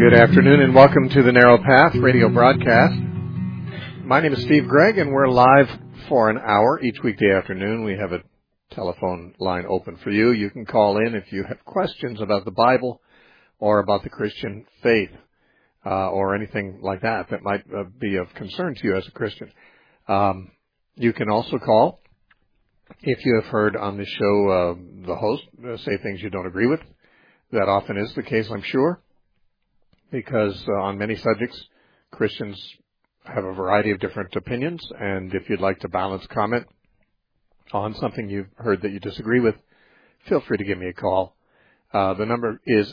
Good afternoon and welcome to the Narrow Path radio broadcast. My name is Steve Gregg and we're live for an hour each weekday afternoon. We have a telephone line open for you. You can call in if you have questions about the Bible or about the Christian faith or anything like that that might be of concern to you as a Christian. You can also call if you have heard on the show the host say things you don't agree with. That often is the case, I'm sure, because on many subjects, Christians have a variety of different opinions, and if you'd like to balance comment on something you've heard that you disagree with, feel free to give me a call. The number is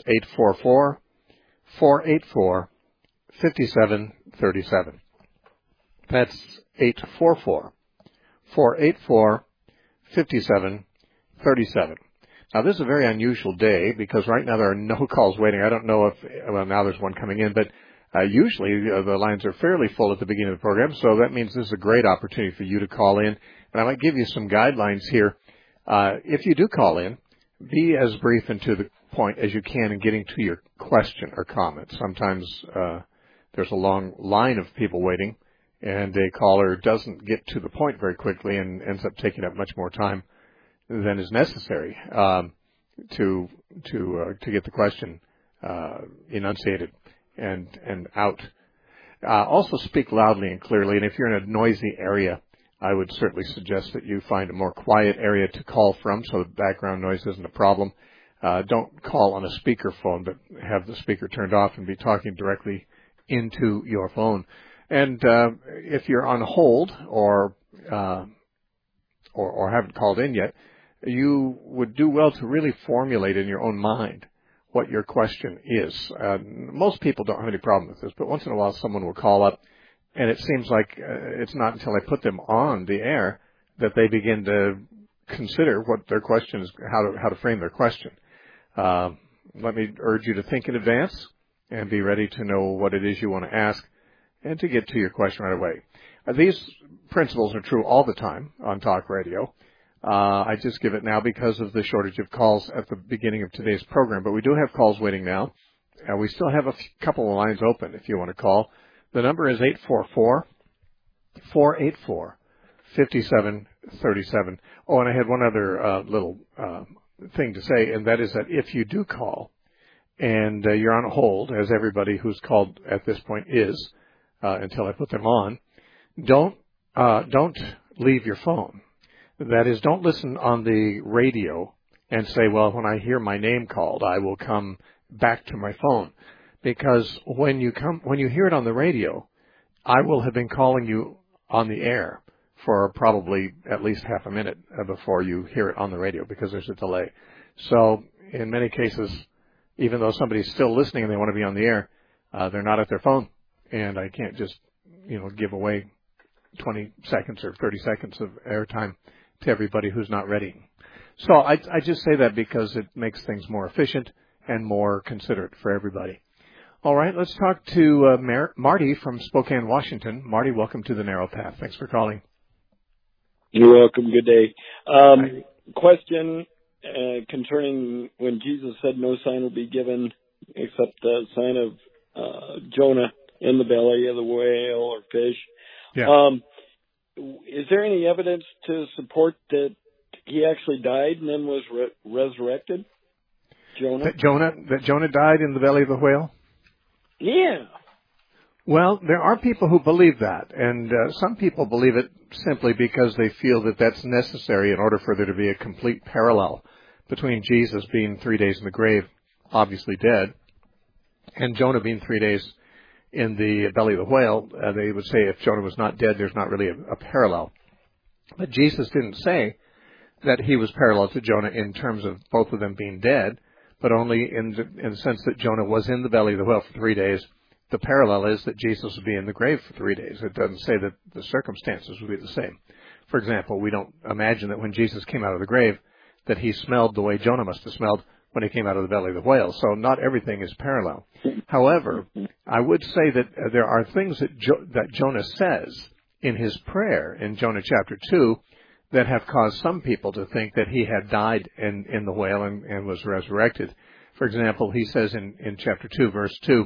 844-484-5737. That's 844-484-5737. Now, this is a very unusual day because right now there are no calls waiting. I don't know if, well, now there's one coming in, but usually the lines are fairly full at the beginning of the program, so that means this is a great opportunity for you to call in. And I might give you some guidelines here. If you do call in, be as brief and to the point as you can in getting to your question or comment. Sometimes there's a long line of people waiting, and a caller doesn't get to the point very quickly and ends up taking up much more time than is necessary to get the question enunciated and out. Also speak loudly and clearly, and if you're in a noisy area, I would certainly suggest that you find a more quiet area to call from so that background noise isn't a problem. Don't call on a speakerphone, but have the speaker turned off and be talking directly into your phone. And if you're on hold or haven't called in yet, you would do well to really formulate in your own mind what your question is. Most people don't have any problem with this, but once in a while someone will call up, and it seems like it's not until I put them on the air that they begin to consider what their question is, how to frame their question. Let me urge you to think in advance and be ready to know what it is you want to ask and to get to your question right away. These principles are true all the time on talk radio. I just give it now because of the shortage of calls at the beginning of today's program. But we do have calls waiting now. We still have a couple of lines open if you want to call. The number is 844-484-5737. Oh, and I had one other little thing to say, and that is that if you do call and you're on hold, as everybody who's called at this point is until I put them on, don't leave your phone. That is, don't listen on the radio and say, well, when I hear my name called, I will come back to my phone. Because when you hear it on the radio, I will have been calling you on the air for probably at least half a minute before you hear it on the radio because there's a delay. So in many cases, even though somebody's still listening and they want to be on the air, they're not at their phone. And I can't just, give away 20 seconds or 30 seconds of airtime to everybody who's not ready. So I just say that because it makes things more efficient and more considerate for everybody. All right, let's talk to Marty from Spokane, Washington. Marty, welcome to the Narrow Path. Thanks for calling. You're welcome. Good day. Question concerning when Jesus said no sign will be given except the sign of Jonah in the belly of the whale or fish. Yeah. Is there any evidence to support that he actually died and then was resurrected? Jonah? That Jonah died in the belly of the whale? Yeah. Well, there are people who believe that, and some people believe it simply because they feel that that's necessary in order for there to be a complete parallel between Jesus being 3 days in the grave, obviously dead, and Jonah being 3 days in the belly of the whale. They would say if Jonah was not dead, there's not really a parallel. But Jesus didn't say that he was parallel to Jonah in terms of both of them being dead, but only in the sense that Jonah was in the belly of the whale for 3 days. The parallel is that Jesus would be in the grave for 3 days. It doesn't say that the circumstances would be the same. For example, we don't imagine that when Jesus came out of the grave that he smelled the way Jonah must have smelled when he came out of the belly of the whale. So not everything is parallel. However, I would say that there are things that Jonah says in his prayer in Jonah chapter 2 that have caused some people to think that he had died in the whale and was resurrected. For example, he says in chapter 2, verse 2,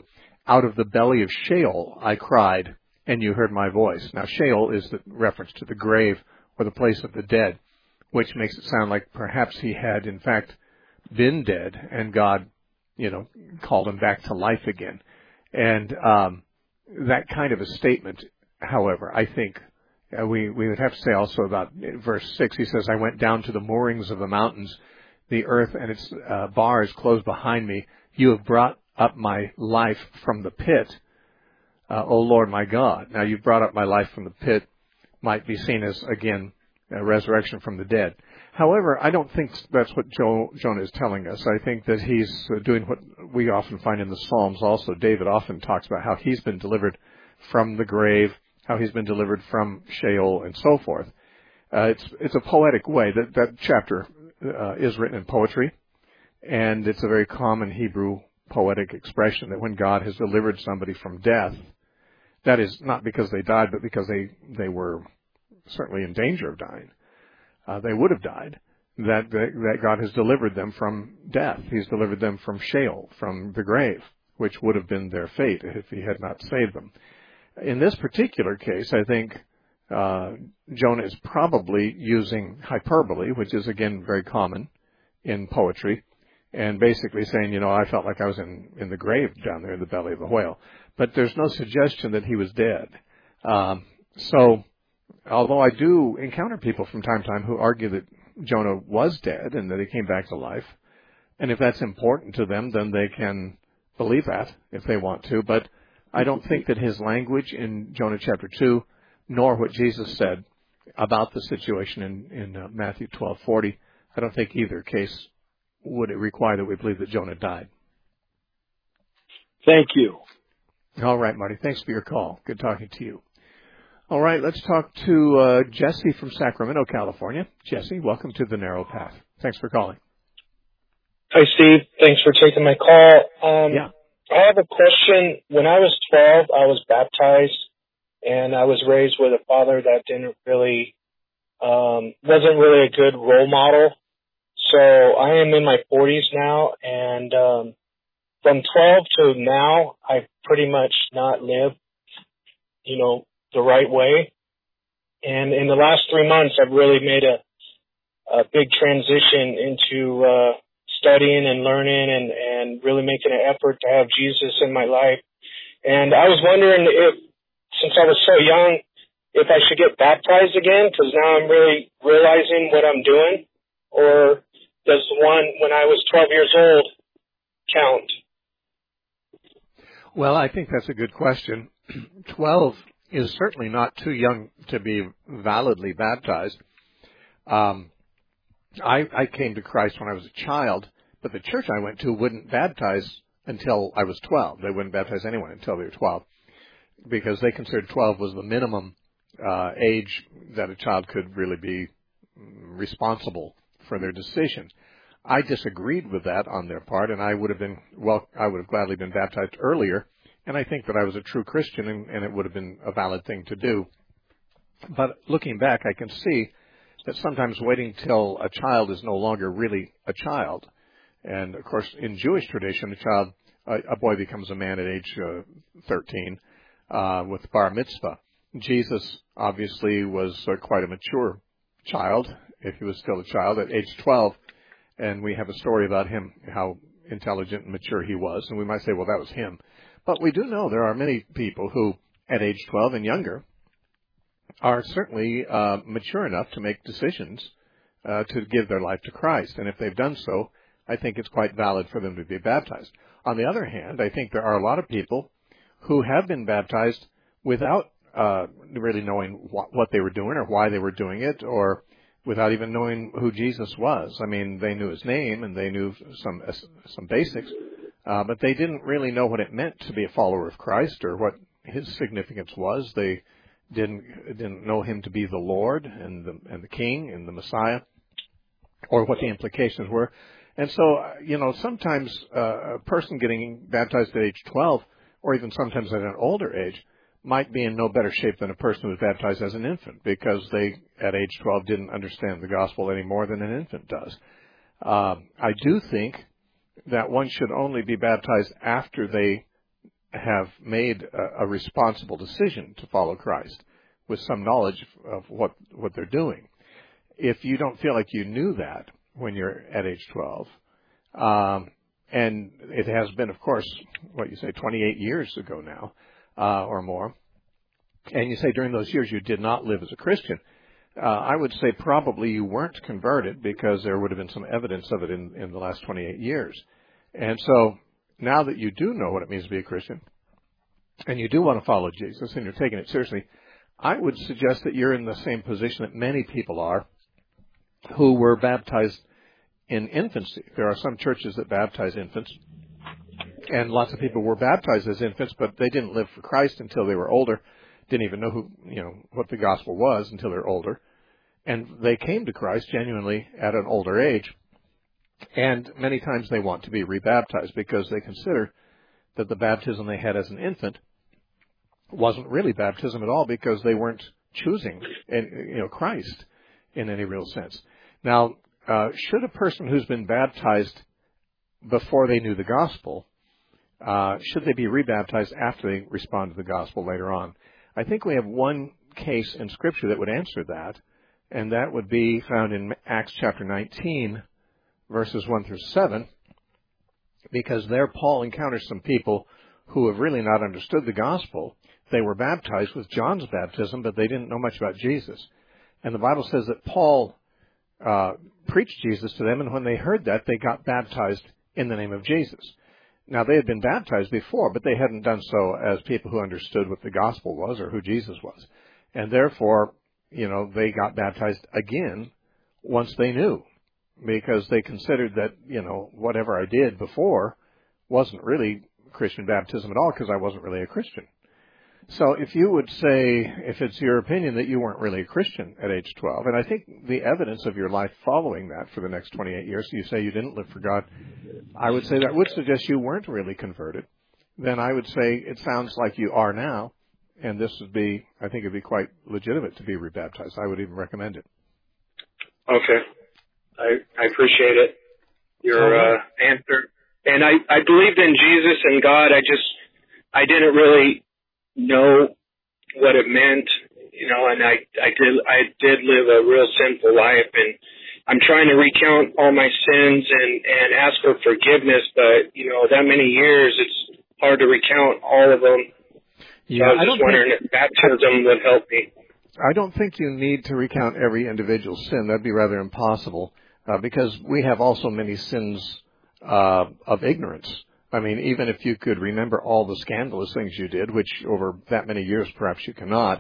out of the belly of Sheol I cried, and you heard my voice. Now, Sheol is the reference to the grave or the place of the dead, which makes it sound like perhaps he had, in fact, been dead, and God, called him back to life again. And that kind of a statement, however, I think we would have to say also about verse 6. He says, I went down to the moorings of the mountains, the earth and its bars closed behind me. You have brought up my life from the pit, O Lord my God. Now, you've brought up my life from the pit might be seen as, again, a resurrection from the dead. However, I don't think that's what Jonah is telling us. I think that he's doing what we often find in the Psalms also. David often talks about how he's been delivered from the grave, how he's been delivered from Sheol, and so forth. It's a poetic way. That chapter is written in poetry, and it's a very common Hebrew poetic expression that when God has delivered somebody from death, that is not because they died, but because they were certainly in danger of dying. They would have died, that God has delivered them from death. He's delivered them from Sheol, from the grave, which would have been their fate if he had not saved them. In this particular case, I think Jonah is probably using hyperbole, which is, again, very common in poetry, and basically saying, I felt like I was in the grave down there in the belly of the whale. But there's no suggestion that he was dead. So, although I do encounter people from time to time who argue that Jonah was dead and that he came back to life, and if that's important to them, then they can believe that if they want to. But I don't think that his language in Jonah chapter 2, nor what Jesus said about the situation in Matthew 12:40, I don't think either case would it require that we believe that Jonah died. Thank you. All right, Marty. Thanks for your call. Good talking to you. All right, let's talk to Jesse from Sacramento, California. Jesse, welcome to The Narrow Path. Thanks for calling. Hi, Steve. Thanks for taking my call. Yeah. I have a question. When I was 12, I was baptized, and I was raised with a father that wasn't really a good role model. So I am in my 40s now, and from 12 to now, I've pretty much not lived, the right way. And in the last 3 months, I've really made a big transition into studying and learning and really making an effort to have Jesus in my life. And I was wondering if, since I was so young, if I should get baptized again, because now I'm really realizing what I'm doing, or does the one when I was 12 years old count? Well, I think that's a good question. 12 is certainly not too young to be validly baptized. I came to Christ when I was a child, but the church I went to wouldn't baptize until I was 12. They wouldn't baptize anyone until they were 12, because they considered 12 was the minimum age that a child could really be responsible for their decision. I disagreed with that on their part, and I would have gladly been baptized earlier, and I think that I was a true Christian, and it would have been a valid thing to do. But looking back, I can see that sometimes waiting till a child is no longer really a child. And, of course, in Jewish tradition, a boy becomes a man at age 13 with bar mitzvah. Jesus obviously was quite a mature child, if he was still a child, at age 12. And we have a story about him, how intelligent and mature he was. And we might say, well, that was him. But we do know there are many people who, at age 12 and younger, are certainly mature enough to make decisions to give their life to Christ. And if they've done so, I think it's quite valid for them to be baptized. On the other hand, I think there are a lot of people who have been baptized without really knowing what they were doing or why they were doing it, or without even knowing who Jesus was. I mean, they knew his name and they knew some basics, but they didn't really know what it meant to be a follower of Christ or what his significance was. They didn't know him to be the Lord and the King and the Messiah, or what the implications were. And so, sometimes a person getting baptized at age 12, or even sometimes at an older age, might be in no better shape than a person who was baptized as an infant, because they, at age 12, didn't understand the gospel any more than an infant does. I do think that one should only be baptized after they have made a responsible decision to follow Christ with some knowledge of what they're doing. If you don't feel like you knew that when you're at age 12, and it has been, of course, 28 years ago now, or more, and you say during those years you did not live as a Christian, I would say probably you weren't converted, because there would have been some evidence of it in the last 28 years. And so now that you do know what it means to be a Christian, and you do want to follow Jesus, and you're taking it seriously, I would suggest that you're in the same position that many people are who were baptized in infancy. There are some churches that baptize infants, and lots of people were baptized as infants, but they didn't live for Christ until they were older, didn't even know what the gospel was until they're older, and they came to Christ genuinely at an older age, and many times they want to be rebaptized because they consider that the baptism they had as an infant wasn't really baptism at all, because they weren't choosing Christ in any real sense. Now, should a person who's been baptized before they knew the gospel, should they be rebaptized after they respond to the gospel later on? I think we have one case in Scripture that would answer that, and that would be found in Acts chapter 19, verses 1 through 7, because there Paul encounters some people who have really not understood the gospel. They were baptized with John's baptism, but they didn't know much about Jesus. And the Bible says that Paul preached Jesus to them, and when they heard that, they got baptized in the name of Jesus. Now, they had been baptized before, but they hadn't done so as people who understood what the gospel was or who Jesus was. And therefore, they got baptized again once they knew, because they considered that, whatever I did before wasn't really Christian baptism at all, because I wasn't really a Christian. So if you would say, if it's your opinion that you weren't really a Christian at age 12, and I think the evidence of your life following that for the next 28 years, you say you didn't live for God, I would say that would suggest you weren't really converted. Then I would say it sounds like you are now, and this would be, I think it'd be quite legitimate to be rebaptized. I would even recommend it. Okay. I appreciate it, your answer. And I believed in Jesus and God. I didn't really know what it meant, and I did live a real sinful life, and I'm trying to recount all my sins and ask for forgiveness, but, that many years, it's hard to recount all of them. Yeah, so I was just wondering if baptism would help me. I don't think you need to recount every individual sin. That'd be rather impossible, because we have also many sins of ignorance. I mean, even if you could remember all the scandalous things you did, which over that many years perhaps you cannot,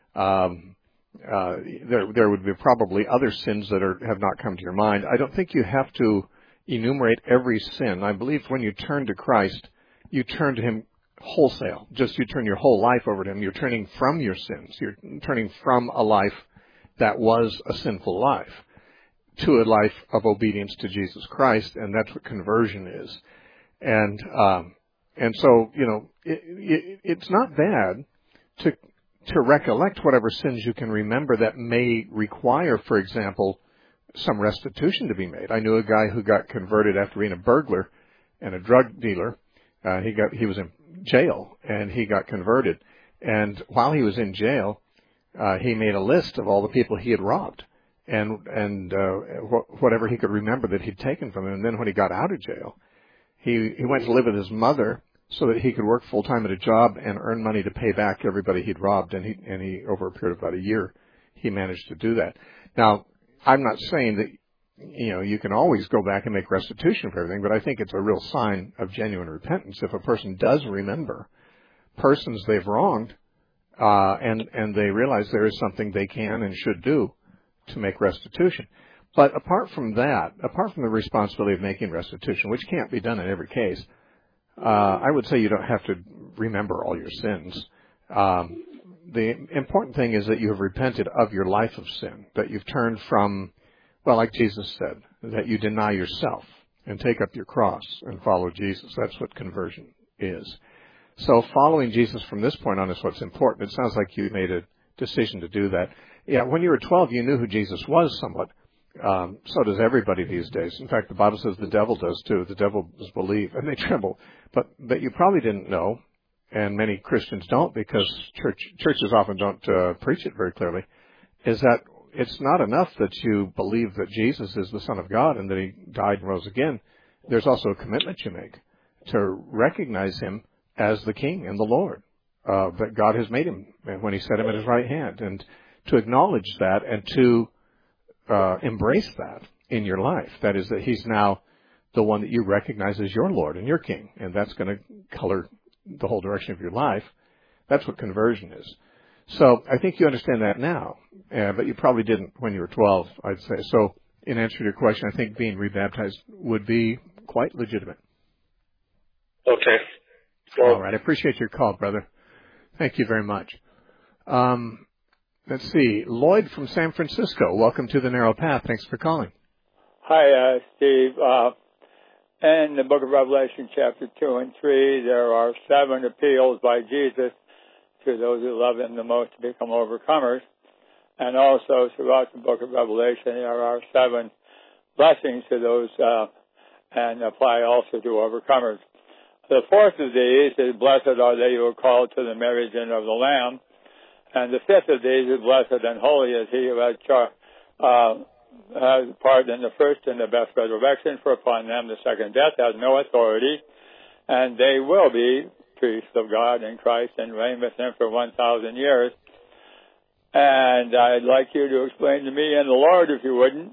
there would be probably other sins that have not come to your mind. I don't think you have to enumerate every sin. I believe when you turn to Christ, you turn to Him wholesale. Just you turn your whole life over to Him. You're turning from your sins. You're turning from a life that was a sinful life to a life of obedience to Jesus Christ, and that's what conversion is. And so, it's not bad to recollect whatever sins you can remember that may require, for example, some restitution to be made. I knew a guy who got converted after being a burglar and a drug dealer. He was in jail, and he got converted. And while he was in jail, he made a list of all the people he had robbed and whatever he could remember that he'd taken from them. And then when he got out of jail, he went to live with his mother so that he could work full-time at a job and earn money to pay back everybody he'd robbed. And he over a period of about a year, he managed to do that. Now, I'm not saying that, you can always go back and make restitution for everything, but I think it's a real sign of genuine repentance if a person does remember persons they've wronged, and they realize there is something they can and should do to make restitution. But apart from that, apart from the responsibility of making restitution, which can't be done in every case, I would say you don't have to remember all your sins. The important thing is that you have repented of your life of sin, that you've turned from, well, like Jesus said, that you deny yourself and take up your cross and follow Jesus. That's what conversion is. So following Jesus from this point on is what's important. It sounds like you made a decision to do that. Yeah, when you were 12, you knew who Jesus was somewhat. So does everybody these days. In fact, the Bible says the devil does too. The devil does believe, and they tremble. But you probably didn't know and many Christians don't because churches often don't preach it very clearly, is that it's not enough that you believe that Jesus is the Son of God and that he died and rose again. There's also a commitment you make to recognize him as the King and the Lord, that God has made him when he set him at his right hand, and to acknowledge that and to embrace that in your life. That is, that he's now the one that you recognize as your Lord and your King, and that's going to color the whole direction of your life. That's what conversion is. So I think you understand that now, but you probably didn't when you were 12, I'd say. So in answer to your question, I think being rebaptized would be quite legitimate. Okay. Well, all right. I appreciate your call, brother. Thank you very much. Let's see. Lloyd from San Francisco. Welcome to the Narrow Path. Thanks for calling. Hi, Steve. In the book of Revelation, chapter 2 and 3, there are 7 appeals by Jesus to those who love him the most to become overcomers. And also throughout the book of Revelation, there are 7 blessings to those and apply also to overcomers. The 4th of these is, blessed are they who are called to the marriage of the Lamb. And the 5th of these is, blessed and holy is he who has part in the first and the best resurrection, for upon them the second death has no authority, and they will be priests of God in Christ and reign with him for 1,000 years. And I'd like you to explain to me and the Lord, if you wouldn't,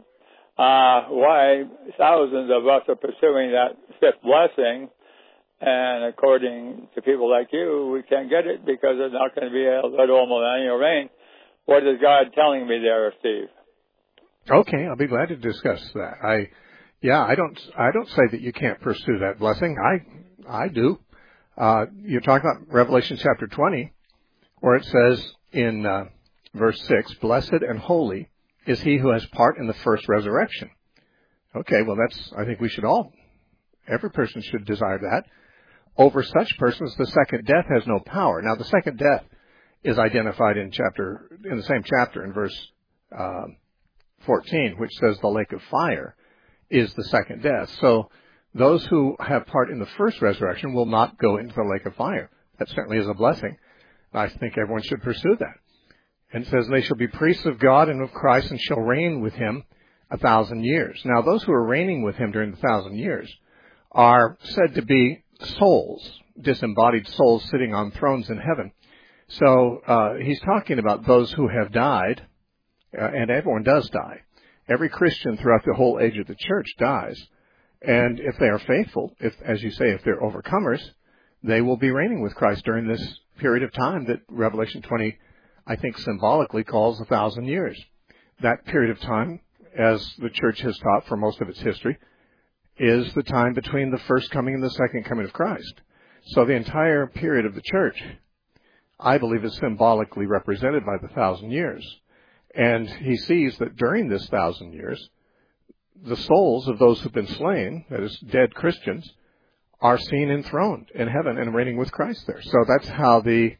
why thousands of us are pursuing that 5th blessing, and according to people like you, we can't get it because there's not going to be a literal millennial reign. What is God telling me there, Steve? Okay, I'll be glad to discuss that. I don't say that you can't pursue that blessing. I do. You're talking about Revelation chapter 20, where it says in verse 6, blessed and holy is he who has part in the first resurrection. Okay, well I think we should every person should desire that. Over such persons, the second death has no power. Now, the second death is identified in the same chapter in verse 14, which says the lake of fire is the second death. So those who have part in the first resurrection will not go into the lake of fire. That certainly is a blessing. I think everyone should pursue that. And it says they shall be priests of God and of Christ and shall reign with him 1,000 years. Now, those who are reigning with him during the 1,000 years are said to be souls, disembodied souls sitting on thrones in heaven. So he's talking about those who have died, and everyone does die. Every Christian throughout the whole age of the church dies. And if they are faithful, as you say, if they're overcomers, they will be reigning with Christ during this period of time that Revelation 20, I think, symbolically calls 1,000 years. That period of time, as the church has taught for most of its history, is the time between the first coming and the second coming of Christ. So the entire period of the church, I believe, is symbolically represented by the 1,000 years. And he sees that during this 1,000 years, the souls of those who've been slain, that is, dead Christians, are seen enthroned in heaven and reigning with Christ there. So that's how we,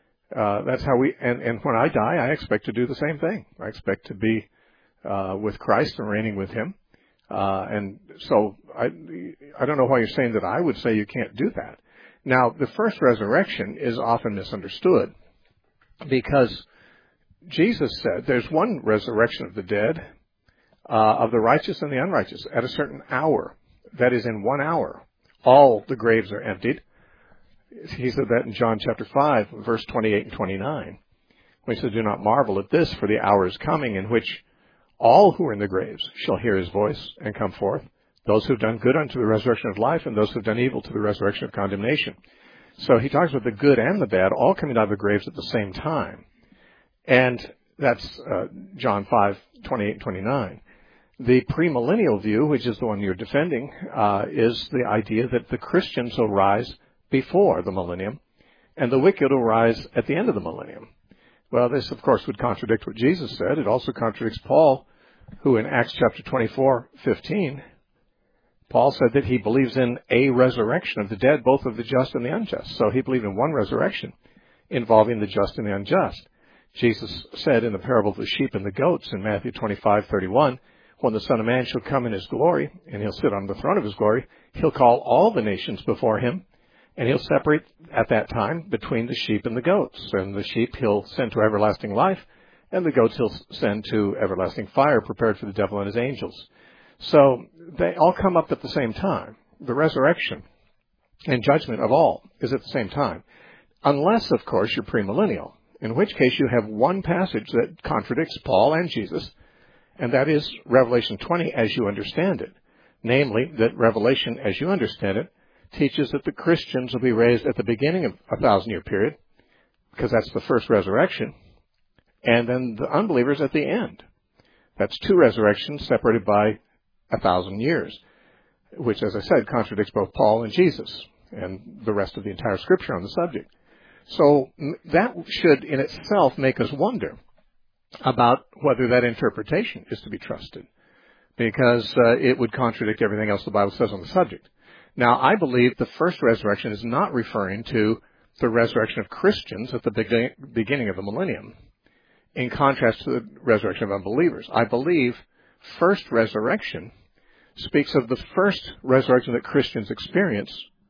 and when I die, I expect to do the same thing. I expect to be with Christ and reigning with him. And so I don't know why you're saying that I would say you can't do that. Now, the first resurrection is often misunderstood because Jesus said there's one resurrection of the dead, of the righteous and the unrighteous at a certain hour. That is, in 1 hour, all the graves are emptied. He said that in John chapter 5, verse 28 and 29. When he said, do not marvel at this, for the hour is coming in which all who are in the graves shall hear his voice and come forth, those who have done good unto the resurrection of life, and those who have done evil to the resurrection of condemnation. So he talks about the good and the bad all coming out of the graves at the same time. And that's John 5, 28 and 29. The premillennial view, which is the one you're defending, is the idea that the Christians will rise before the millennium, and the wicked will rise at the end of the millennium. Well, this, of course, would contradict what Jesus said. It also contradicts Paul, who in Acts chapter 24:15, Paul said that he believes in a resurrection of the dead, both of the just and the unjust. So he believed in one resurrection involving the just and the unjust. Jesus said in the parable of the sheep and the goats in Matthew 25:31, when the Son of Man shall come in his glory, and he'll sit on the throne of his glory, he'll call all the nations before him, And he'll separate at that time between the sheep and the goats. And the sheep he'll send to everlasting life, and the goats he'll send to everlasting fire prepared for the devil and his angels. So they all come up at the same time. The resurrection and judgment of all is at the same time. Unless, of course, you're premillennial, in which case you have one passage that contradicts Paul and Jesus, and that is Revelation 20 as you understand it. Namely, that Revelation as you understand it teaches that the Christians will be raised at the beginning of a 1,000-year period, because that's the first resurrection, and then the unbelievers at the end. That's two resurrections separated by 1,000 years, which, as I said, contradicts both Paul and Jesus and the rest of the entire Scripture on the subject. So that should in itself make us wonder about whether that interpretation is to be trusted, because it would contradict everything else the Bible says on the subject. Now, I believe the first resurrection is not referring to the resurrection of Christians at the beginning of the millennium, in contrast to the resurrection of unbelievers. I believe first resurrection speaks of the first resurrection that Christians experience,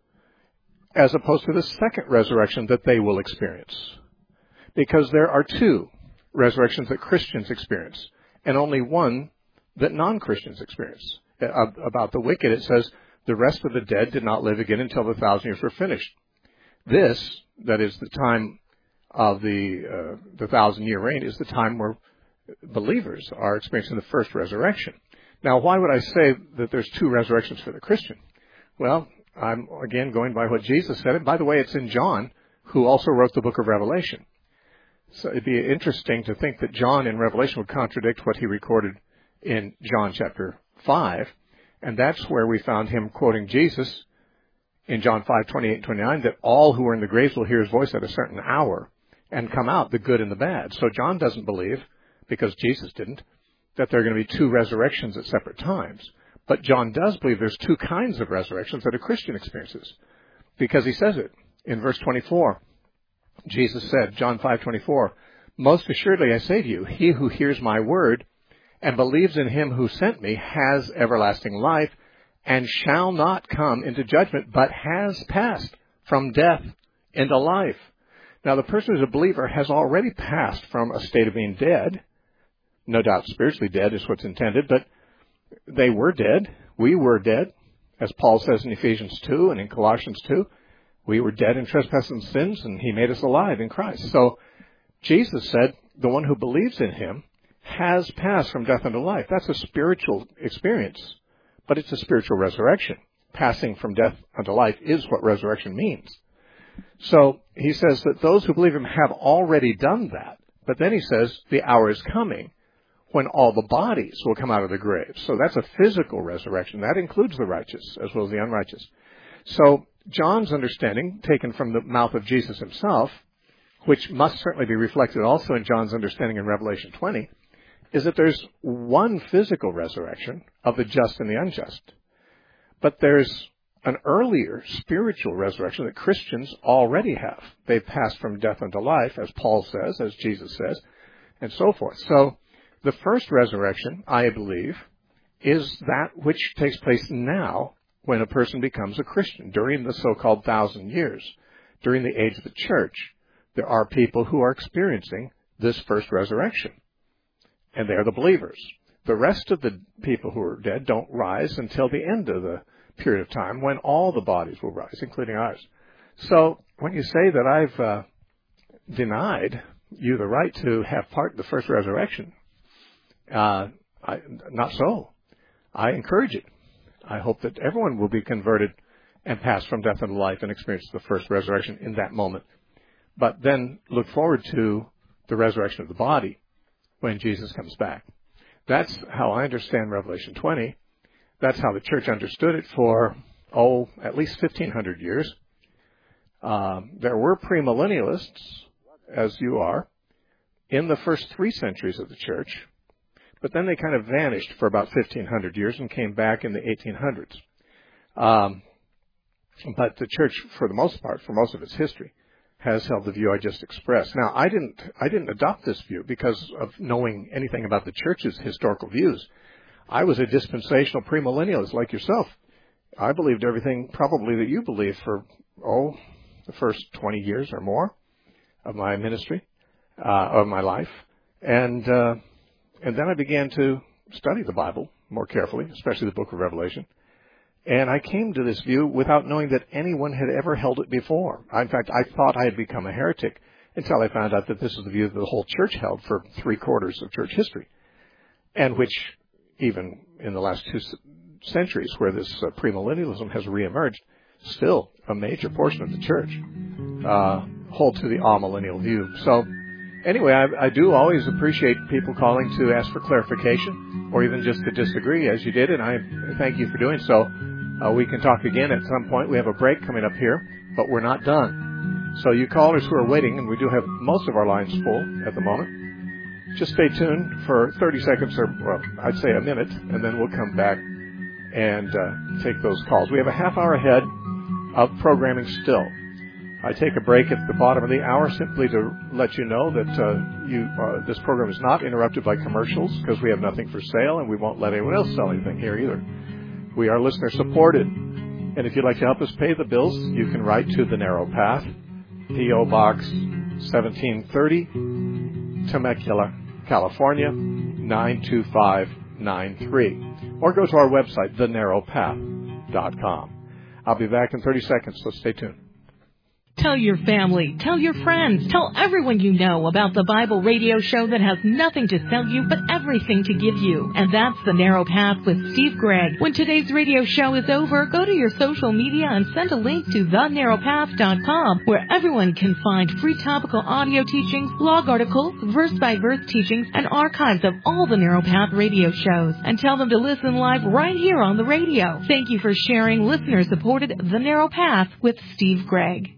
as opposed to the second resurrection that they will experience. Because there are two resurrections that Christians experience, and only one that non-Christians experience. About the wicked, it says, the rest of the dead did not live again until the 1,000 years were finished. This, that is the time of the 1,000-year reign, is the time where believers are experiencing the first resurrection. Now, why would I say that there's two resurrections for the Christian? Well, I'm, again, going by what Jesus said. And by the way, it's in John, who also wrote the book of Revelation. So it'd be interesting to think that John in Revelation would contradict what he recorded in John chapter 5. And that's where we found him quoting Jesus in John 5:28 and 29, that all who are in the graves will hear his voice at a certain hour and come out, the good and the bad. So John doesn't believe, because Jesus didn't, that there are going to be two resurrections at separate times. But John does believe there's two kinds of resurrections that a Christian experiences, because he says it in verse 24. Jesus said, John 5:24, most assuredly I say to you, he who hears my word and believes in him who sent me has everlasting life and shall not come into judgment, but has passed from death into life. Now, the person who's a believer has already passed from a state of being dead. No doubt spiritually dead is what's intended, but they were dead. We were dead. As Paul says in Ephesians 2 and in Colossians 2, we were dead in trespasses and sins, and he made us alive in Christ. So Jesus said, the one who believes in him has passed from death unto life. That's a spiritual experience, but it's a spiritual resurrection. Passing from death unto life is what resurrection means. So he says that those who believe him have already done that. But then he says the hour is coming when all the bodies will come out of the grave. So that's a physical resurrection. That includes the righteous as well as the unrighteous. So John's understanding, taken from the mouth of Jesus himself, which must certainly be reflected also in John's understanding in Revelation 20, is that there's one physical resurrection of the just and the unjust. But there's an earlier spiritual resurrection that Christians already have. They've passed from death unto life, as Paul says, as Jesus says, and so forth. So the first resurrection, I believe, is that which takes place now when a person becomes a Christian, during the so-called 1,000 years, during the age of the church. There are people who are experiencing this first resurrection, and they're the believers. The rest of the people who are dead don't rise until the end of the period of time when all the bodies will rise, including ours. So when you say that I've denied you the right to have part in the first resurrection, not so. I encourage it. I hope that everyone will be converted and pass from death unto life and experience the first resurrection in that moment. But then look forward to the resurrection of the body when Jesus comes back. That's how I understand Revelation 20. That's how the church understood it for, at least 1,500 years. There were premillennialists, as you are, in the first 3 centuries of the church, but then they kind of vanished for about 1,500 years and came back in the 1800s. But the church, for the most part, for most of its history, has held the view I just expressed. Now, I didn't adopt this view because of knowing anything about the church's historical views. I was a dispensational premillennialist like yourself, I believed everything probably that you believed for, the first 20 years or more of my ministry, of my life. And then I began to study the Bible more carefully, especially the book of Revelation. And I came to this view without knowing that anyone had ever held it before. In fact, I thought I had become a heretic until I found out that this is the view that the whole church held for 3/4 of church history, and which even in the last 2 centuries, where this premillennialism has reemerged, still a major portion of the church hold to the amillennial view. So anyway, I do always appreciate people calling to ask for clarification or even just to disagree, as you did, and I thank you for doing so. We can talk again at some point. We have a break coming up here, but we're not done. So you callers who are waiting, and we do have most of our lines full at the moment, just stay tuned for 30 seconds or, well, I'd say a minute, and then we'll come back and take those calls. We have a half hour ahead of programming still. I take a break at the bottom of the hour simply to let you know that this program is not interrupted by commercials because we have nothing for sale, and we won't let anyone else sell anything here either. We are listener supported. And if you'd like to help us pay the bills, you can write to The Narrow Path, P.O. Box 1730, Temecula, California, 92593. Or go to our website, thenarrowpath.com. I'll be back in 30 seconds, so stay tuned. Tell your family, tell your friends, tell everyone you know about the Bible radio show that has nothing to sell you but everything to give you. And that's The Narrow Path with Steve Gregg. When today's radio show is over, go to your social media and send a link to thenarrowpath.com, where everyone can find free topical audio teachings, blog articles, verse-by-verse teachings, and archives of all the Narrow Path radio shows. And tell them to listen live right here on the radio. Thank you for sharing listener-supported The Narrow Path with Steve Gregg.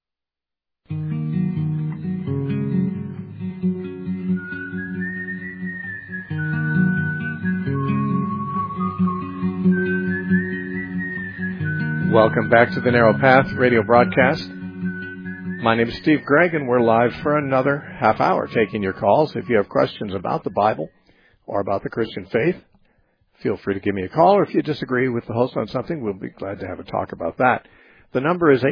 Welcome back to the Narrow Path radio broadcast. My name is Steve Gregg, and we're live for another half hour taking your calls. If you have questions about the Bible or about the Christian faith, feel free to give me a call, or if you disagree with the host on something, we'll be glad to have a talk about that. The number is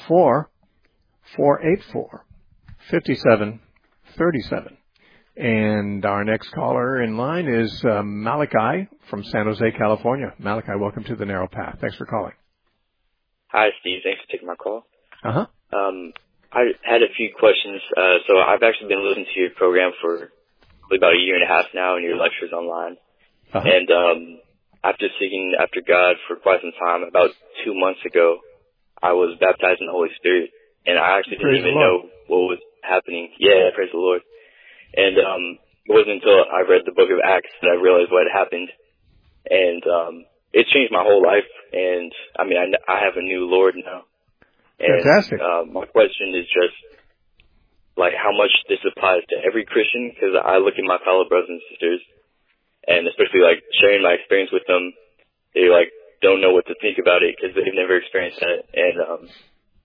844-484-5737. And our next caller in line is Malachi from San Jose, California. Malachi, welcome to the Narrow Path. Thanks for calling. Hi, Steve. Thanks for taking my call. Uh-huh. I had a few questions. So I've actually been listening to your program for probably about a year and a half now, and your lectures online. Uh-huh. And after seeking after God for quite some time, about 2 months ago, I was baptized in the Holy Spirit, and I actually didn't even know what was happening. Yeah, praise the Lord. And it wasn't until I read the book of Acts that I realized what had happened. And it changed my whole life, and I mean, I have a new Lord now. And, fantastic. My question is just, like, how much this applies to every Christian, because I look at my fellow brothers and sisters, and especially, like, sharing my experience with them, they, like, don't know what to think about it because they've never experienced that. And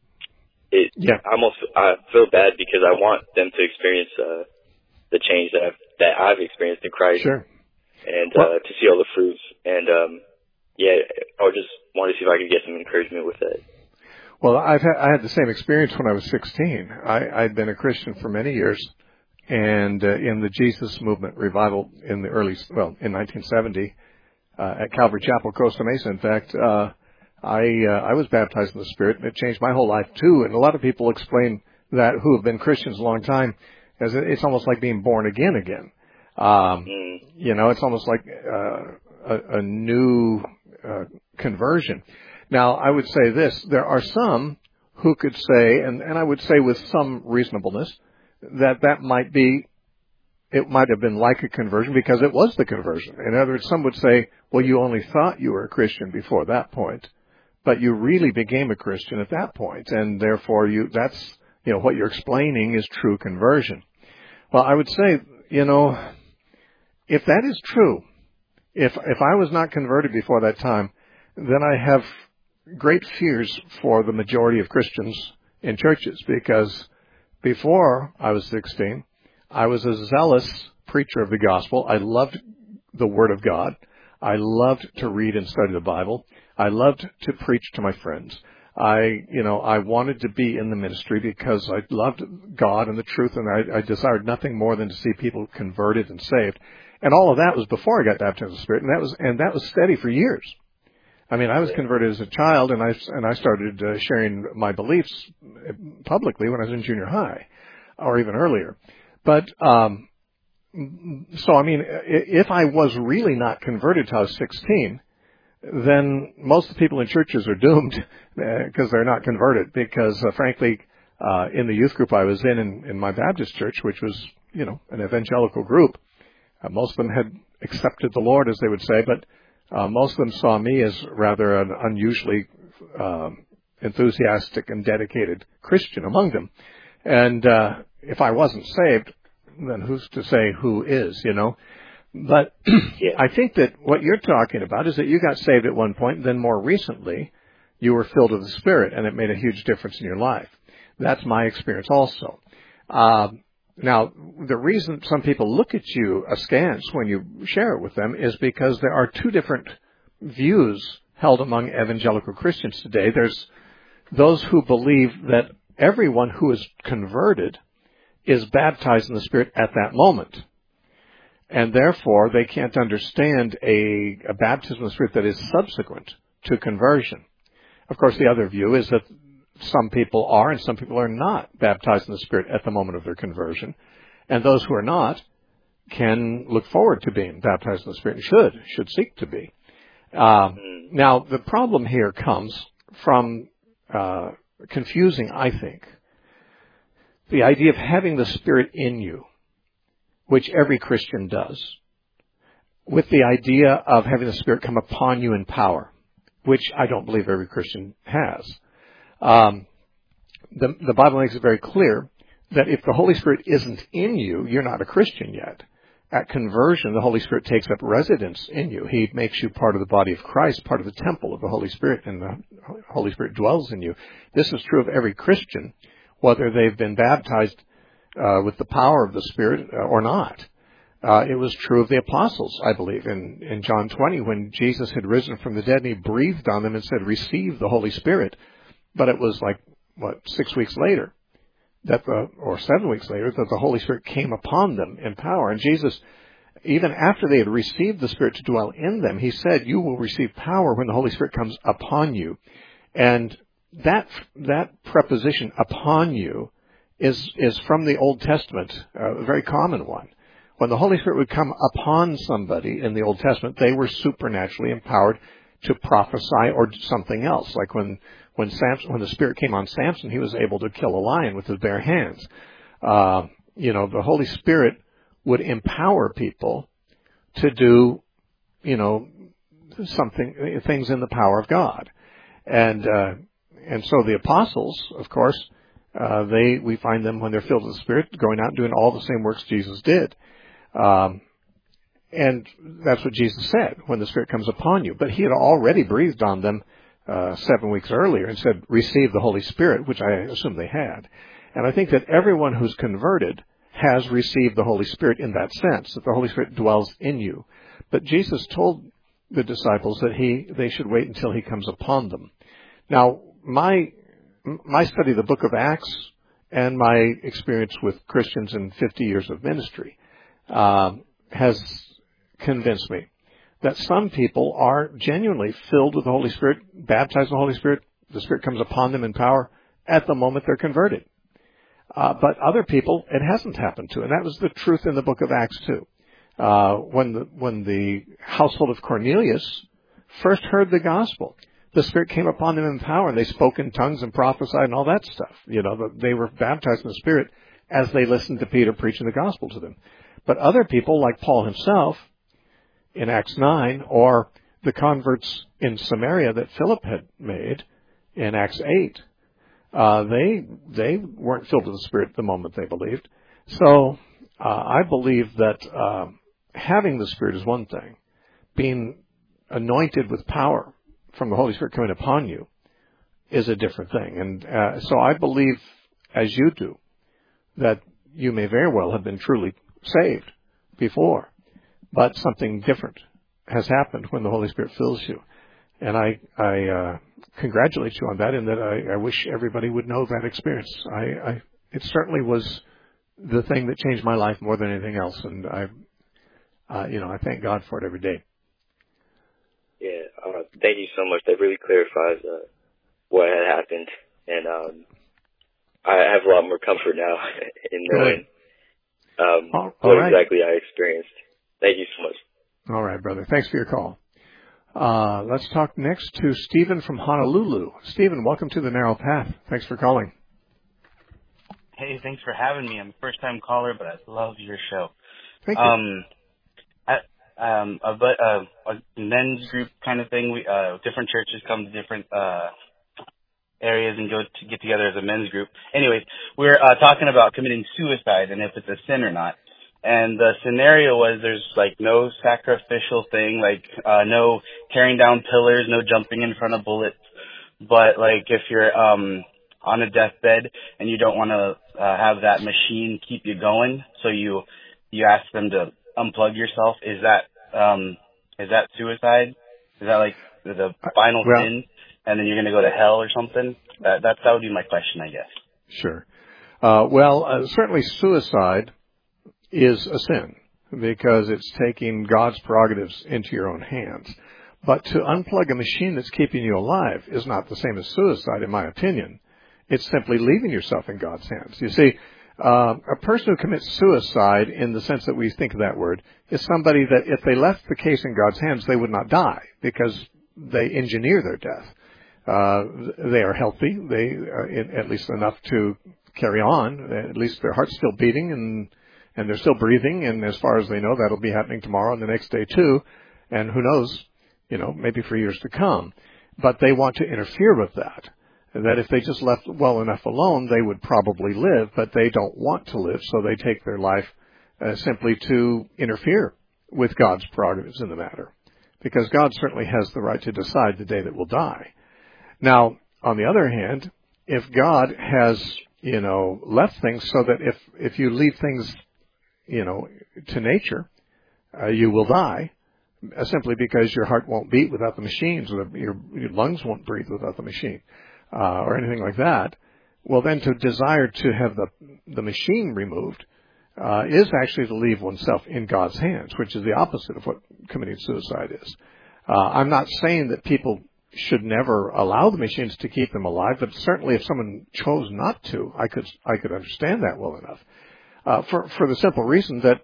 I feel bad because I want them to experience the change that I've experienced in Christ. Sure. And to see all the fruits. And I just wanted to see if I could get some encouragement with that. Well, I had the same experience when I was 16. I'd been a Christian for many years, and in the Jesus Movement revival in the in 1970 at Calvary Chapel, Costa Mesa. In fact, I was baptized in the Spirit, and it changed my whole life too. And a lot of people explain that who have been Christians a long time as it's almost like being born again. You know, it's almost like a new conversion. Now, I would say this. There are some who could say, and I would say with some reasonableness, that might be, it might have been like a conversion because it was the conversion. In other words, some would say, well, you only thought you were a Christian before that point, but you really became a Christian at that point, and therefore that's what you're explaining is true conversion. Well, I would say, if that is true, if I was not converted before that time, then I have great fears for the majority of Christians in churches, because before I was 16, I was a zealous preacher of the gospel. I loved the Word of God. I loved to read and study the Bible. I loved to preach to my friends. I wanted to be in the ministry because I loved God and the truth, and I desired nothing more than to see people converted and saved. And all of that was before I got baptized in the Spirit, and that was steady for years. I mean, I was converted as a child, and I started sharing my beliefs publicly when I was in junior high, or even earlier. But so I mean, if I was really not converted till I was 16, then most of the people in churches are doomed because they're not converted. Because frankly, in the youth group I was in my Baptist church, which was an evangelical group, most of them had accepted the Lord, as they would say, but most of them saw me as rather an unusually enthusiastic and dedicated Christian among them. And if I wasn't saved, then who's to say who is, But I think that what you're talking about is that you got saved at one point, and then more recently, you were filled with the Spirit, and it made a huge difference in your life. That's my experience also. Now, the reason some people look at you askance when you share it with them is because there are two different views held among evangelical Christians today. There's those who believe that everyone who is converted is baptized in the Spirit at that moment. And therefore, they can't understand a baptism in the Spirit that is subsequent to conversion. Of course, the other view is that some people are and some people are not baptized in the Spirit at the moment of their conversion. And those who are not can look forward to being baptized in the Spirit and should seek to be. Now, the problem here comes from confusing, I think, the idea of having the Spirit in you, which every Christian does, with the idea of having the Spirit come upon you in power, which I don't believe every Christian has. The Bible makes it very clear that if the Holy Spirit isn't in you, you're not a Christian yet. At conversion, the Holy Spirit takes up residence in you. He makes you part of the body of Christ, part of the temple of the Holy Spirit, and the Holy Spirit dwells in you. This is true of every Christian, whether they've been baptized with the power of the Spirit or not. It was true of the apostles, I believe, in John 20, when Jesus had risen from the dead and he breathed on them and said, "Receive the Holy Spirit." But it was 6 weeks later, or 7 weeks later, that the Holy Spirit came upon them in power. And Jesus, even after they had received the Spirit to dwell in them, he said, "You will receive power when the Holy Spirit comes upon you." And that preposition, "upon you," is from the Old Testament, a very common one. When the Holy Spirit would come upon somebody in the Old Testament, they were supernaturally empowered to prophesy or something else. Like when the Spirit came on Samson, he was able to kill a lion with his bare hands. The Holy Spirit would empower people to do, things in the power of God. And so the apostles, of course, we find them when they're filled with the Spirit going out and doing all the same works Jesus did. And that's what Jesus said, when the Spirit comes upon you. But he had already breathed on them 7 weeks earlier and said, "Receive the Holy Spirit," which I assume they had. And I think that everyone who's converted has received the Holy Spirit in that sense, that the Holy Spirit dwells in you. But Jesus told the disciples that they should wait until he comes upon them. Now, my study of the book of Acts and my experience with Christians in 50 years of ministry has convinced me that some people are genuinely filled with the Holy Spirit, baptized in the Holy Spirit. The Spirit comes upon them in power at the moment they're converted. But other people, it hasn't happened to. And that was the truth in the book of Acts too. When the household of Cornelius first heard the gospel, the Spirit came upon them in power, and they spoke in tongues and prophesied and all that stuff. They were baptized in the Spirit as they listened to Peter preaching the gospel to them. But other people, like Paul himself in Acts 9, or the converts in Samaria that Philip had made in Acts 8, they weren't filled with the Spirit the moment they believed. So I believe that having the Spirit is one thing. Being anointed with power from the Holy Spirit coming upon you is a different thing. And so I believe, as you do, that you may very well have been truly saved before, but something different has happened when the Holy Spirit fills you. And I congratulate you on that, and that I wish everybody would know that experience. It certainly was the thing that changed my life more than anything else, and I thank God for it every day. Yeah, thank you so much. That really clarifies what had happened, and I have a lot more comfort now in knowing what exactly I experienced. Thank you so much. All right, brother. Thanks for your call. Let's talk next to Stephen from Honolulu. Stephen, welcome to the Narrow Path. Thanks for calling. Hey, thanks for having me. I'm a first-time caller, but I love your show. Thank you. A men's group kind of thing. We different churches come to different areas and go to get together as a men's group. Anyways, we're talking about committing suicide and if it's a sin or not. And the scenario was there's like no sacrificial thing, like no tearing down pillars, no jumping in front of bullets. But like if you're on a deathbed and you don't want to have that machine keep you going, so you ask them to unplug yourself. Is that suicide? Is that like the final sin, and then you're going to go to hell or something? That would be my question, I guess. Sure. Certainly suicide is a sin because it's taking God's prerogatives into your own hands. But to unplug a machine that's keeping you alive is not the same as suicide, in my opinion. It's simply leaving yourself in God's hands. You see, a person who commits suicide, in the sense that we think of that word, is somebody that if they left the case in God's hands, they would not die because they engineer their death. They are healthy, at least enough to carry on. At least their heart's still beating and they're still breathing, and as far as they know, that'll be happening tomorrow and the next day too, and who knows, maybe for years to come. But they want to interfere with that. That if they just left well enough alone, they would probably live, but they don't want to live, so they take their life simply to interfere with God's prerogatives in the matter. Because God certainly has the right to decide the day that we'll die. Now, on the other hand, if God has, left things so that if you leave things, to nature, you will die, simply because your heart won't beat without the machines, or your lungs won't breathe without the machine. Or anything like that, well, then to desire to have the machine removed is actually to leave oneself in God's hands, which is the opposite of what committing suicide is. I'm not saying that people should never allow the machines to keep them alive, but certainly if someone chose not to, I could understand that well enough. For the simple reason that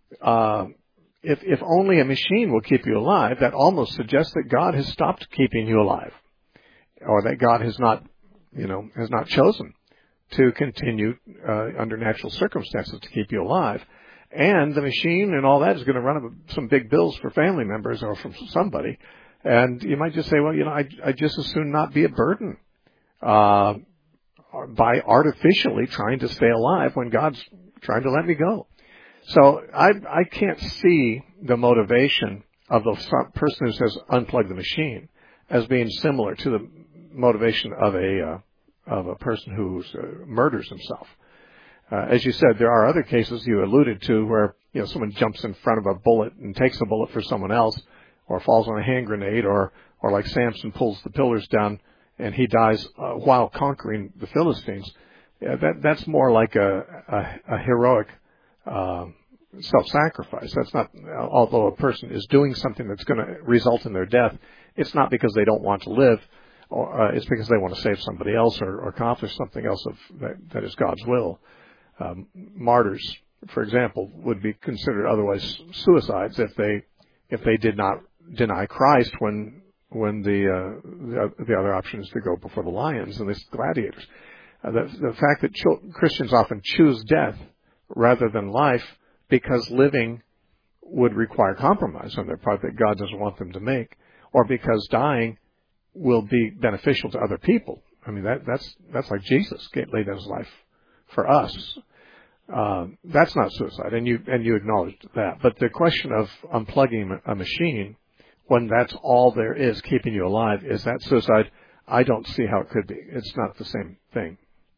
if only a machine will keep you alive, that almost suggests that God has stopped keeping you alive. Or that God has not chosen to continue under natural circumstances to keep you alive. And the machine and all that is going to run up some big bills for family members or from somebody. And you might just say, well, I just as soon not be a burden by artificially trying to stay alive when God's trying to let me go. So I can't see the motivation of the person who says unplug the machine as being similar to the motivation of a person who murders himself. As you said, there are other cases you alluded to where someone jumps in front of a bullet and takes a bullet for someone else, or falls on a hand grenade, or like Samson pulls the pillars down and he dies while conquering the Philistines. That's more like a heroic self-sacrifice. That's not, although a person is doing something that's going to result in their death, it's not because they don't want to live, or it's because they want to save somebody else or accomplish something else that is God's will. Martyrs, for example, would be considered otherwise suicides if they did not deny Christ when the other option is to go before the lions and the gladiators. The fact that Christians often choose death rather than life because living would require compromise on their part that God doesn't want them to make, or because dying will be beneficial to other people. I mean, that's like Jesus laid down his life for us. That's not suicide, and you acknowledged that. But the question of unplugging a machine, when that's all there is keeping you alive, is that suicide? I don't see how it could be. It's not the same thing.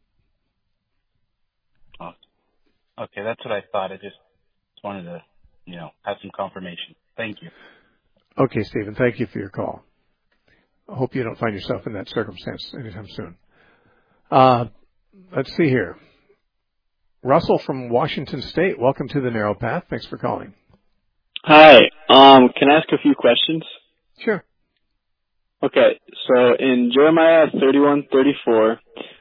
Oh, okay, that's what I thought. I just wanted to, have some confirmation. Thank you. Okay, Stephen, thank you for your call. hope you don't find yourself in that circumstance anytime soon. Let's see here. Russell from Washington State, welcome to the Narrow Path. Thanks for calling. Hi. Can I ask a few questions? Sure. Okay. So in Jeremiah 31:34,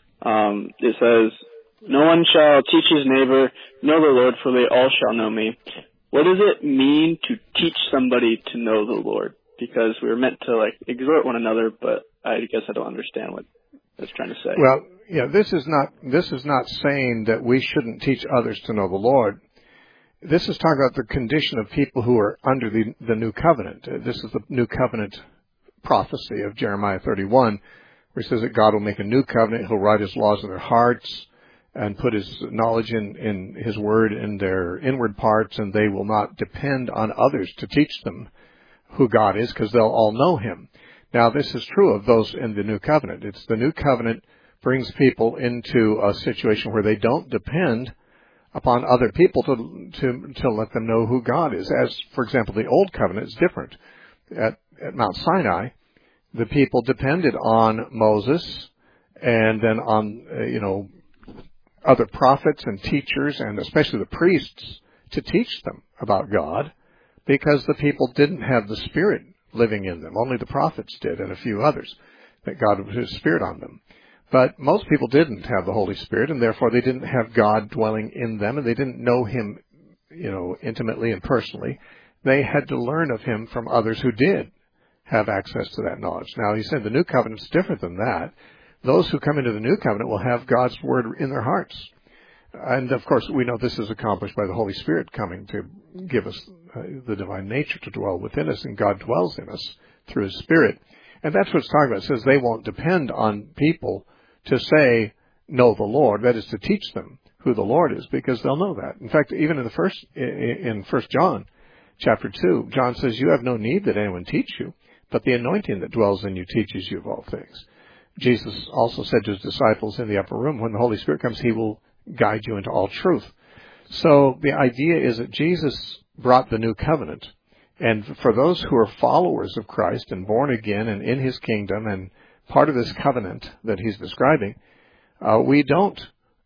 it says, "No one shall teach his neighbor, know the Lord, for they all shall know me." What does it mean to teach somebody to know the Lord? Because we were meant to exhort one another, but I guess I don't understand what it's trying to say. Well, yeah, this is not saying that we shouldn't teach others to know the Lord. This is talking about the condition of people who are under the new covenant. This is the new covenant prophecy of Jeremiah 31, where it says that God will make a new covenant. He'll write his laws in their hearts and put his knowledge in his word in their inward parts, and they will not depend on others to teach them who God is, because they'll all know him. Now, this is true of those in the new covenant. It's the new covenant brings people into a situation where they don't depend upon other people to let them know who God is. As, for example, the old covenant is different. At Mount Sinai, the people depended on Moses and then on, other prophets and teachers, and especially the priests, to teach them about God, because the people didn't have the Spirit living in them. Only the prophets did, and a few others, that God put his Spirit on them. But most people didn't have the Holy Spirit, and therefore they didn't have God dwelling in them, and they didn't know him, intimately and personally. They had to learn of him from others who did have access to that knowledge. Now, he said the new covenant's different than that. Those who come into the new covenant will have God's word in their hearts. And, of course, we know this is accomplished by the Holy Spirit coming to give us the divine nature to dwell within us, and God dwells in us through his Spirit. And that's what it's talking about. It says they won't depend on people to say, know the Lord. That is, to teach them who the Lord is, because they'll know that. In fact, even in 1 John chapter 2, John says, you have no need that anyone teach you, but the anointing that dwells in you teaches you of all things. Jesus also said to his disciples in the upper room, when the Holy Spirit comes, he will guide you into all truth. So the idea is that Jesus brought the new covenant. And for those who are followers of Christ and born again and in his kingdom and part of this covenant that he's describing, we don't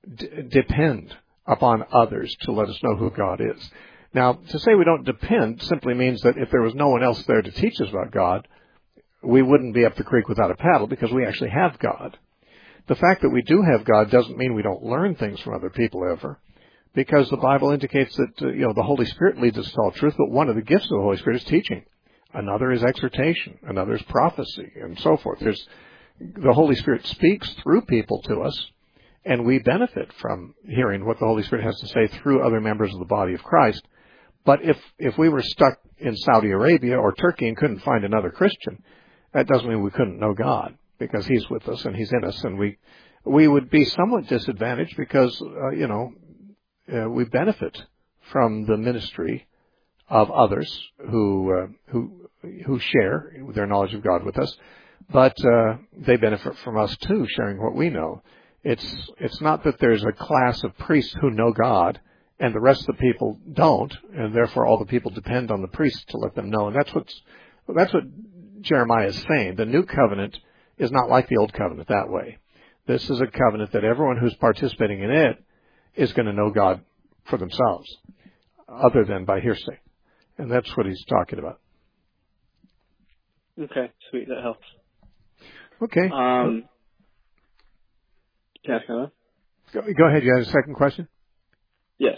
depend upon others to let us know who God is. Now, to say we don't depend simply means that if there was no one else there to teach us about God, we wouldn't be up the creek without a paddle, because we actually have God. The fact that we do have God doesn't mean we don't learn things from other people ever, because the Bible indicates that the Holy Spirit leads us to all truth, but one of the gifts of the Holy Spirit is teaching. Another is exhortation. Another is prophecy, and so forth. The Holy Spirit speaks through people to us, and we benefit from hearing what the Holy Spirit has to say through other members of the body of Christ. But if we were stuck in Saudi Arabia or Turkey and couldn't find another Christian, that doesn't mean we couldn't know God, because he's with us and he's in us, and we would be somewhat disadvantaged because we benefit from the ministry of others who share their knowledge of God with us, but they benefit from us too, sharing what we know. It's not that there's a class of priests who know God and the rest of the people don't, and therefore all the people depend on the priests to let them know. And that's what Jeremiah is saying. The new covenant is not like the old covenant that way. This is a covenant that everyone who's participating in it is going to know God for themselves, other than by hearsay. And that's what he's talking about. Okay, sweet. That helps. Okay. Can I ask another? Go ahead. You had a second question? Yes.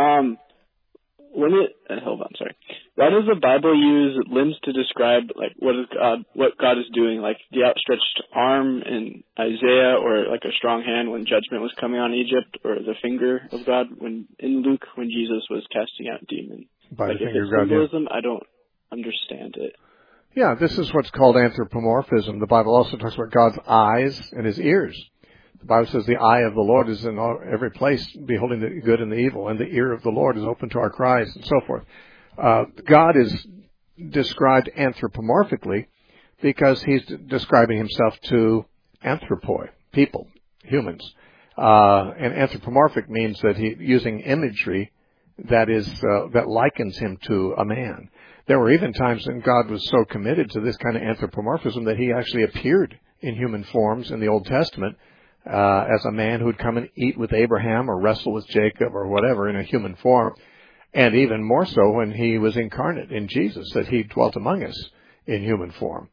Hold on, sorry. Why does the Bible use limbs to describe what God is doing, like the outstretched arm in Isaiah, or like a strong hand when judgment was coming on Egypt, or the finger of God in Luke when Jesus was casting out demons? By the finger of God. Symbolism, yeah. I don't understand it. Yeah, this is what's called anthropomorphism. The Bible also talks about God's eyes and his ears. The Bible says the eye of the Lord is in every place, beholding the good and the evil, and the ear of the Lord is open to our cries, and so forth. God is described anthropomorphically because he's describing himself to anthropoi, people, humans. And anthropomorphic means that he's using imagery that likens him to a man. There were even times when God was so committed to this kind of anthropomorphism that he actually appeared in human forms in the Old Testament as a man who would come and eat with Abraham or wrestle with Jacob or whatever in a human form. And even more so when he was incarnate in Jesus, that he dwelt among us in human form.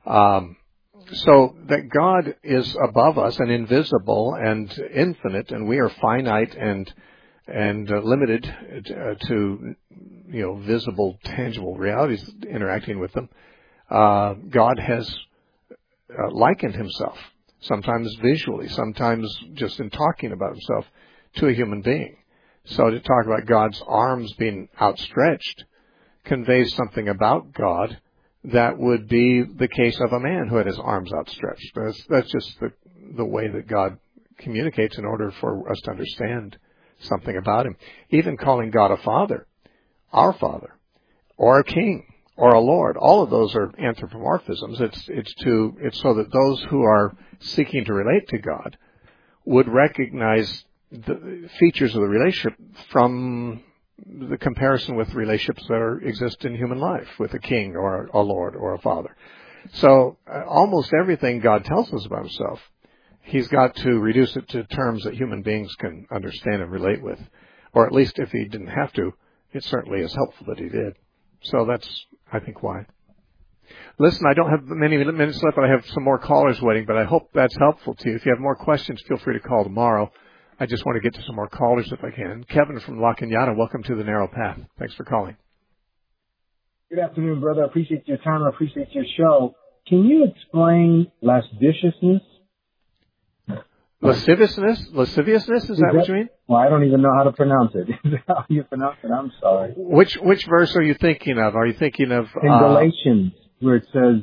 So that God is above us and invisible and infinite, and we are finite and limited to visible, tangible realities, interacting with them. God has likened himself, sometimes visually, sometimes just in talking about himself, to a human being. So to talk about God's arms being outstretched conveys something about God that would be the case of a man who had his arms outstretched. That's just the way that God communicates in order for us to understand something about him. Even calling God a father, our Father, or a king, or a Lord, all of those are anthropomorphisms. It's so that those who are seeking to relate to God would recognize the features of the relationship from the comparison with relationships that exist in human life with a king or a Lord or a Father. So almost everything God tells us about himself, he's got to reduce it to terms that human beings can understand and relate with. Or at least if he didn't have to, it certainly is helpful that he did. So that's, I think, why. Listen, I don't have many minutes left, but I have some more callers waiting, but I hope that's helpful to you. If you have more questions, feel free to call tomorrow. I just want to get to some more callers if I can. Kevin from La Cañada, welcome to the Narrow Path. Thanks for calling. Good afternoon, brother. I appreciate your time. I appreciate your show. Can you explain lasciviousness? Lasciviousness? Is that what you mean? Well, I don't even know how to pronounce it. Is that how you pronounce it? I'm sorry. Which verse are you thinking of? Are you thinking of... In Galatians, where it says...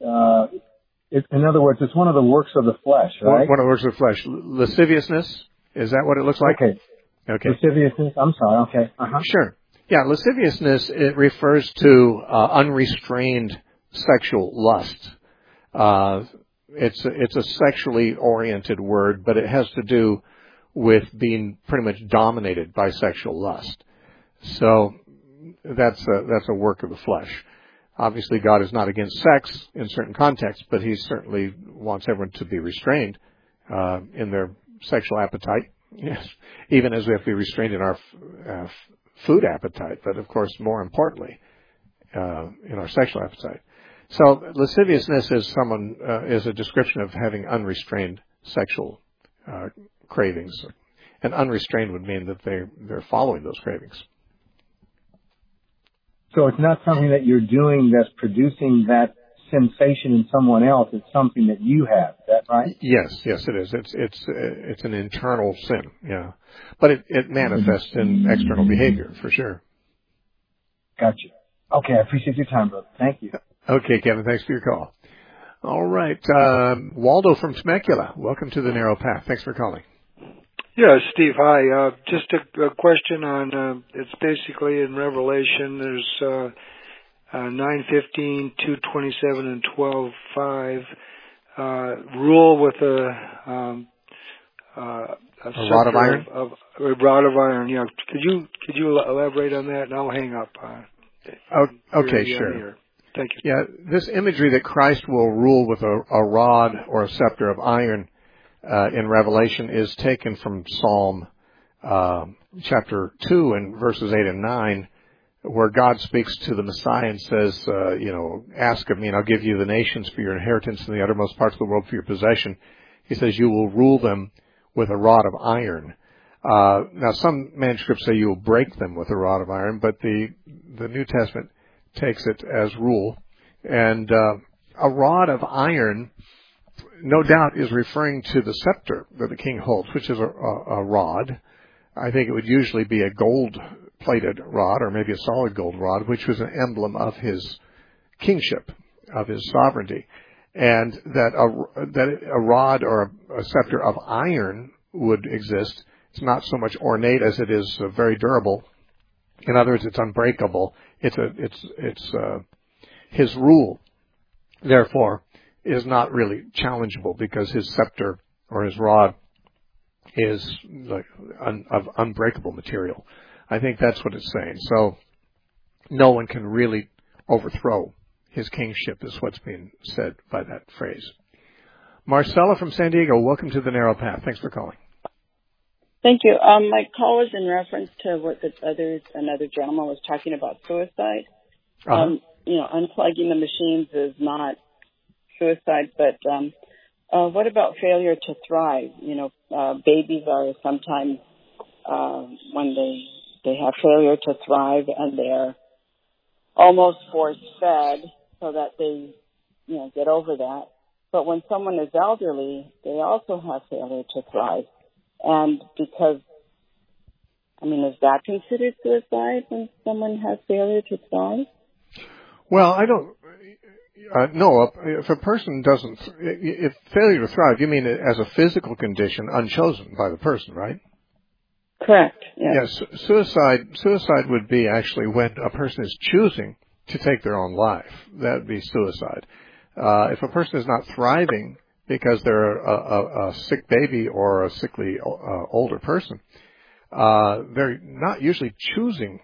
in other words, it's one of the works of the flesh, right? One of the works of the flesh. Lasciviousness? Is that what it looks like? Okay. Lasciviousness, I'm sorry, okay. Uh-huh. Sure. Yeah, lasciviousness, it refers to unrestrained sexual lust. It's a sexually oriented word, but it has to do with being pretty much dominated by sexual lust. So that's a work of the flesh. Obviously, God is not against sex in certain contexts, but he certainly wants everyone to be restrained in their sexual appetite. Yes, even as we have to be restrained in our food appetite, but of course, more importantly, in our sexual appetite. So lasciviousness is a description of having unrestrained sexual cravings, and unrestrained would mean that they're following those cravings. So it's not something that you're doing that's producing that sensation in someone else. It's something that you have. Is that right? Yes, it is. It's an internal sin, yeah. But it manifests in external behavior, for sure. Gotcha. Okay, I appreciate your time, brother. Thank you. Okay, Kevin, thanks for your call. All right, Waldo from Temecula, welcome to the Narrow Path. Thanks for calling. Yeah, Steve, hi. Just a question on, it's basically in Revelation, there's 9:15, 2:27, and 12:5. Rule with a rod of iron? A rod of iron, yeah. Could you elaborate on that, and I'll hang up. Okay, sure. Here. Thank you. Yeah, this imagery that Christ will rule with a rod or a scepter of iron in Revelation is taken from Psalm chapter 2 and verses 8 and 9, where God speaks to the Messiah and says, ask of me and I'll give you the nations for your inheritance and the uttermost parts of the world for your possession. He says, you will rule them with a rod of iron. Now, some manuscripts say you will break them with a rod of iron, but the New Testament takes it as rule. And a rod of iron, no doubt, is referring to the scepter that the king holds, which is a rod. I think it would usually be a gold-plated rod, or maybe a solid gold rod, which was an emblem of his kingship, of his sovereignty. And that a rod or a scepter of iron would exist. It's not so much ornate as it is very durable. In other words, it's unbreakable. It's his rule, therefore, is not really challengeable because his scepter or his rod is of unbreakable material. I think that's what it's saying. So no one can really overthrow his kingship, is what's being said by that phrase. Marcella from San Diego, welcome to the Narrow Path. Thanks for calling. Thank you. My call was in reference to what another gentleman was talking about, suicide. Uh-huh. Unplugging the machines is not suicide, but what about failure to thrive? Babies are sometimes when they have failure to thrive, and they're almost force-fed so that they get over that. But when someone is elderly, they also have failure to thrive. And because, is that considered suicide when someone has failure to thrive? Well, I don't know. If a person doesn't, if failure to thrive, you mean as a physical condition unchosen by the person, right? Correct. Yes. Yes. Suicide would be actually when a person is choosing to take their own life. That would be suicide. If a person is not thriving because they're a sick baby or a sickly older person, they're not usually choosing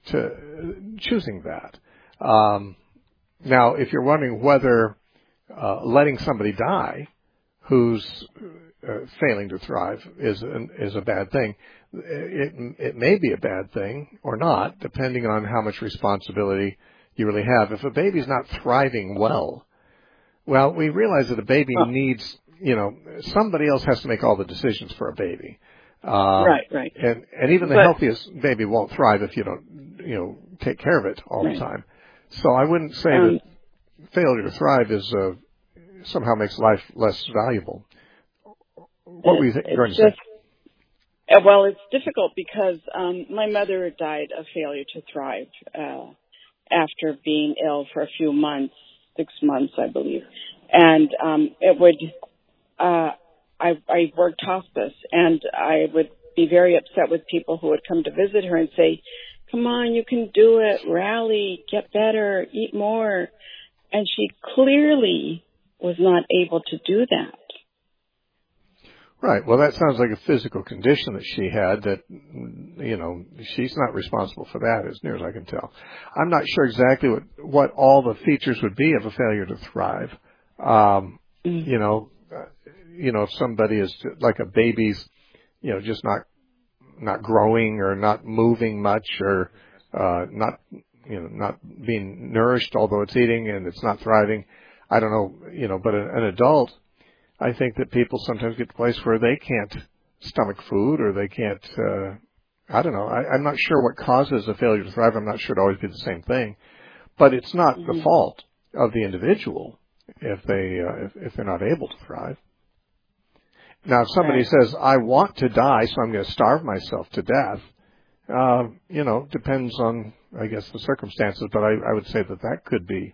that. Now, if you're wondering whether letting somebody die who's failing to thrive is a bad thing, it may be a bad thing or not, depending on how much responsibility you really have. If a baby's not thriving well, we realize that a baby needs, somebody else has to make all the decisions for a baby. Right. And even the healthiest baby won't thrive if you don't, take care of it all the time. So I wouldn't say that failure to thrive is somehow makes life less valuable. What were you going to say? Well, it's difficult because my mother died of failure to thrive after being ill for a few months, 6 months, I believe. And I worked hospice, and I would be very upset with people who would come to visit her and say, "Come on, you can do it, rally, get better, eat more." And she clearly was not able to do that. Right. Well, that sounds like a physical condition that she had that, she's not responsible for that as near as I can tell. I'm not sure exactly what all the features would be of a failure to thrive. If somebody is like a baby's, just not growing or not moving much or, not being nourished, although it's eating and it's not thriving. I don't know, but an adult, I think that people sometimes get to a place where they can't stomach food or they can't, I don't know. I'm not sure what causes a failure to thrive. I'm not sure it'd always be the same thing, but it's not the fault of the individual if they're not able to thrive. Now, if somebody says, "I want to die, so I'm going to starve myself to death," depends on, I guess, the circumstances, but I would say that could be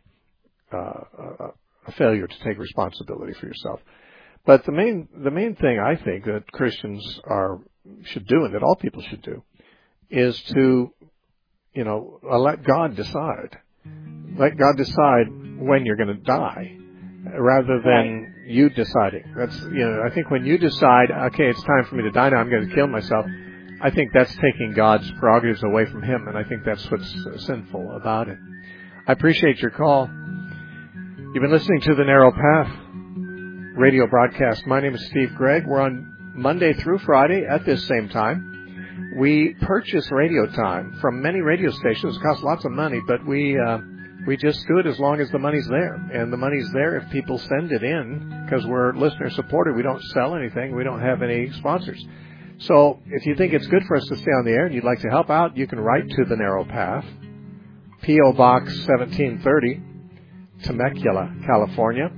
a failure to take responsibility for yourself. But the main thing I think that Christians should do, and that all people should do, is to, let God decide. Let God decide when you're going to die, rather than you deciding. That's, I think when you decide, okay, it's time for me to die now, I'm going to kill myself, I think that's taking God's prerogatives away from Him, and I think that's what's sinful about it. I appreciate your call. You've been listening to The Narrow Path radio broadcast. My name is Steve Gregg. We're on Monday through Friday at this same time. We purchase radio time from many radio stations. It costs lots of money, but we just do it as long as the money's there. And the money's there if people send it in, because we're listener supported. We don't sell anything. We don't have any sponsors. So if you think it's good for us to stay on the air and you'd like to help out, you can write to The Narrow Path, P.O. Box 1730, Temecula, California,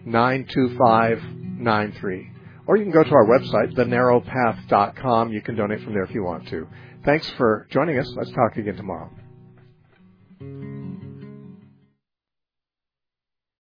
92593. Or you can go to our website, thenarrowpath.com. You can donate from there if you want to. Thanks for joining us. Let's talk again tomorrow.